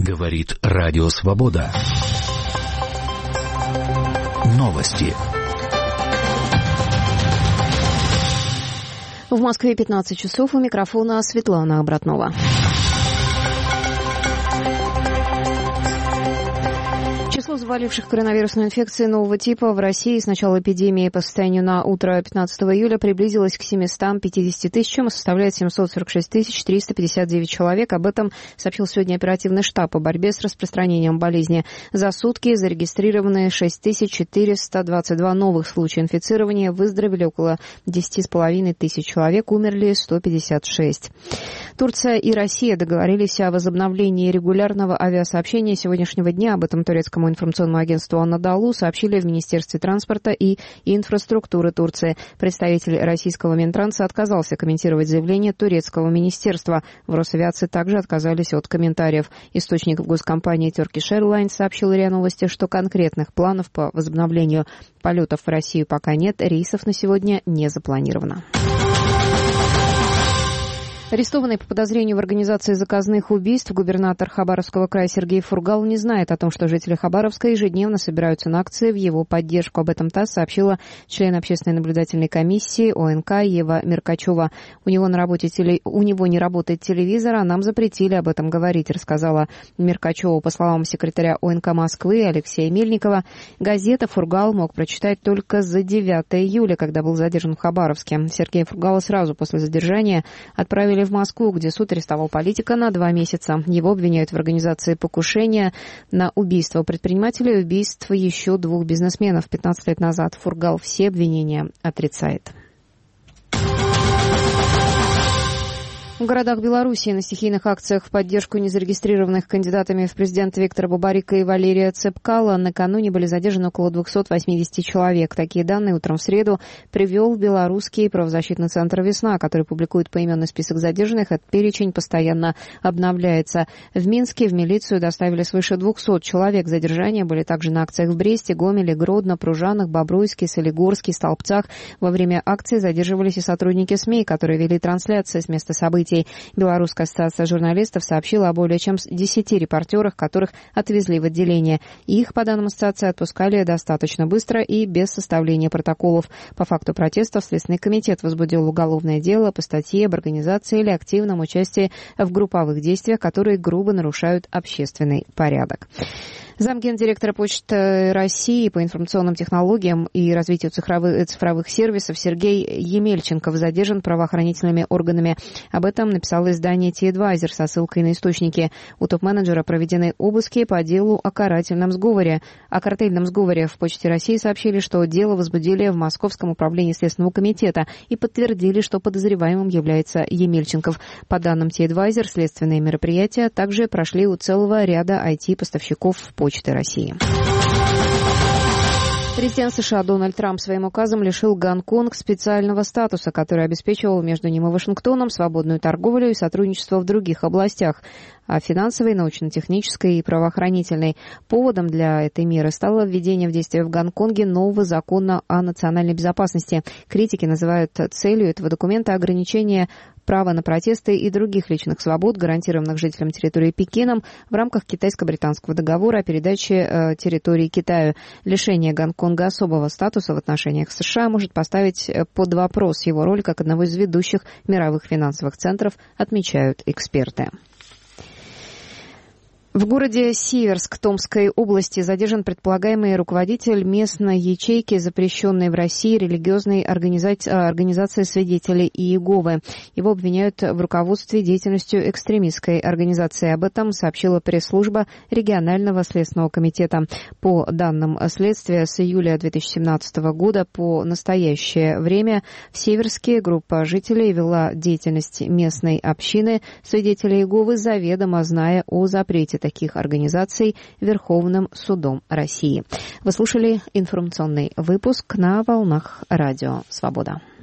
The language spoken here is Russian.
Говорит Радио Свобода. Новости. В Москве 15 часов. У микрофона Светлана Обратнова. Число заболевших коронавирусной инфекцией нового типа в России с начала эпидемии по состоянию на утро 15 июля приблизилось к 750 тысячам и составляет 746 359 человек. Об этом сообщил сегодня оперативный штаб по борьбе с распространением болезни. За сутки зарегистрированы 6422 новых случая инфицирования, выздоровели около 10,5 тысяч человек, умерли 156. Турция и Россия договорились о возобновлении регулярного авиасообщения сегодняшнего дня. Об этом турецкому информационному агентству «Анадолу» сообщили в Министерстве транспорта и инфраструктуры Турции. Представитель российского Минтранса отказался комментировать заявление турецкого министерства. В Росавиации также отказались от комментариев. Источник в госкомпании Turkish Airlines сообщил РИА Новости, что конкретных планов по возобновлению полетов в Россию пока нет, рейсов на сегодня не запланировано. Арестованный по подозрению в организации заказных убийств губернатор Хабаровского края Сергей Фургал не знает о том, что жители Хабаровска ежедневно собираются на акции в его поддержку. Об этом ТАСС сообщила член общественной наблюдательной комиссии ОНК Ева Меркачева. У него не работает телевизор, а нам запретили об этом говорить, рассказала Меркачева. По словам секретаря ОНК Москвы Алексея Мельникова, газета Фургал мог прочитать только за 9 июля, когда был задержан в Хабаровске. Сергея Фургала сразу после задержания отправили в Москву, где суд арестовал политика на 2 месяца. Его обвиняют в организации покушения на убийство предпринимателя и убийство еще 2 бизнесменов 15 лет назад. Фургал все обвинения отрицает. В городах Белоруссии на стихийных акциях в поддержку незарегистрированных кандидатами в президенты Виктора Бабарика и Валерия Цепкала накануне были задержаны около 280 человек. Такие данные утром в среду привел белорусский правозащитный центр «Весна», который публикует поименный список задержанных. Этот перечень постоянно обновляется. В Минске в милицию доставили свыше 200 человек. Задержания были также на акциях в Бресте, Гомеле, Гродно, Пружанах, Бобруйске, Солигорске, Столбцах. Во время акции задерживались и сотрудники СМИ, которые вели трансляции с места событий. Белорусская ассоциация журналистов сообщила о более чем 10 репортерах, которых отвезли в отделение. Их, по данным ассоциации, отпускали достаточно быстро и без составления протоколов. По факту протестов Следственный комитет возбудил уголовное дело по статье об организации или активном участии в групповых действиях, которые грубо нарушают общественный порядок. Замгендиректора Почты России по информационным технологиям и развитию цифровых сервисов Сергей Емельченков задержан правоохранительными органами. Об этом написало издание T-Advisor со ссылкой на источники. У топ-менеджера проведены обыски по делу о картельном сговоре. В Почте России сообщили, что дело возбудили в Московском управлении Следственного комитета и подтвердили, что подозреваемым является Емельченков. По данным T-Advisor, следственные мероприятия также прошли у целого ряда IT-поставщиков в Почты России. Президент США Дональд Трамп своим указом лишил Гонконг специального статуса, который обеспечивал между ним и Вашингтоном свободную торговлю и сотрудничество в других областях – финансовой, научно-технической и правоохранительной. Поводом для этой меры стало введение в действие в Гонконге нового закона о национальной безопасности. Критики называют целью этого документа ограничение права на протесты и других личных свобод, гарантированных жителям территории Пекином в рамках китайско-британского договора о передаче территории Китаю. Лишение Гонконга особого статуса в отношениях с США может поставить под вопрос его роль как одного из ведущих мировых финансовых центров, отмечают эксперты. В городе Сиверск Томской области задержан предполагаемый руководитель местной ячейки, запрещенной в России религиозной организации свидетелей Иеговы. Его обвиняют в руководстве деятельностью экстремистской организации. Об этом сообщила пресс-служба регионального следственного комитета. По данным следствия, с июля 2017 года по настоящее время в Северске группа жителей вела деятельность местной общины свидетелей Иеговы, заведомо зная о запрете таких организаций Верховным судом России. Вы слушали информационный выпуск на волнах Радио Свобода.